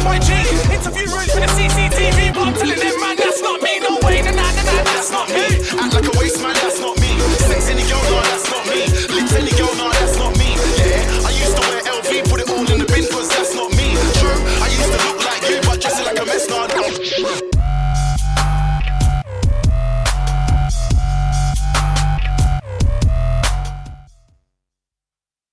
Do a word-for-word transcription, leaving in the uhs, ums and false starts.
Y G. Interview rooms with the C C T V, but I'm telling them